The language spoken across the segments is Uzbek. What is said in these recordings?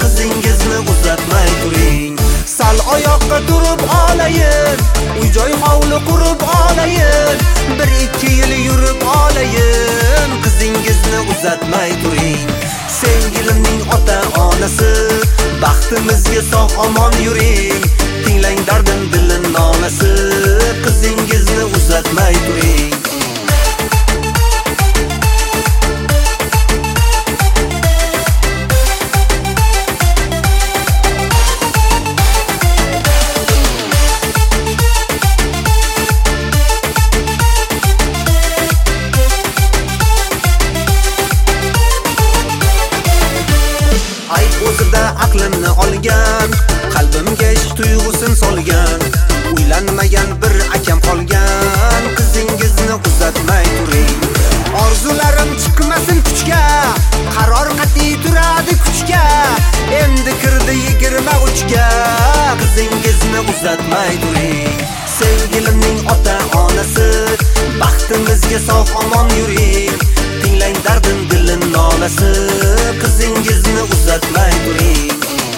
qizingizni uzatmay turing. Sal oyoqqa turib olayin, uy-joy hovli qurib olayin, 1-2 yil yurib olayin, qizingizni uzatmay turing. Sevgilimning ota-onasi, baxtimizga sog'-omon yuring. Tinglang dardim dilin nolasi, qizingizni uzatmay turing. O'zida aqlimni olgan, qalbimga ishq tuyg'usin solgan, uylanmagan bir akam qolgan, qizingizni uzatmay turing. Orzularim chiqmasin kuchga, qaror qat'iy turadi kuchga, endi kirdi 23ga, qizingizni uzatmay turing. Sevgilimning ota-onasi, baxtimizga sog'-omon yuring. Tinglang dardim dilin nolasi, qizingizni uzatmay turing.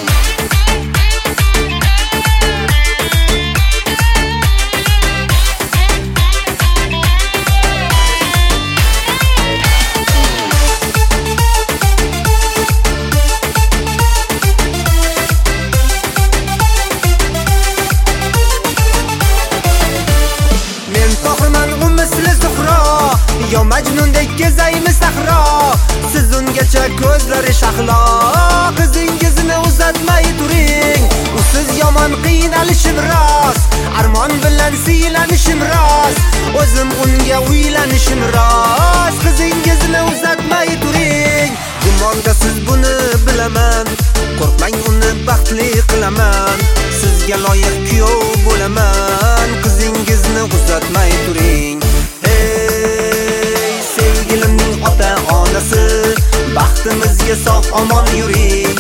Men tohirman u misli Zuhro, yo Majnundek kezaymi sahro, siz ungacha ko'zlari shahlo, qizingizni uzatmay turing. Usiz yomon qiynalishim rost, armon bilan siylanishim rost, o'zim unga uylanishim rost, qizingizni uzatmay turing. Gumonda siz buni bilaman, qo'rqmang uni baxtli qilaman, sizga loyiq kuyov bo'laman, qizingizni uzatmay turing. Sevgilimning ota-onasi, baxtimizga sog'-omon yuring.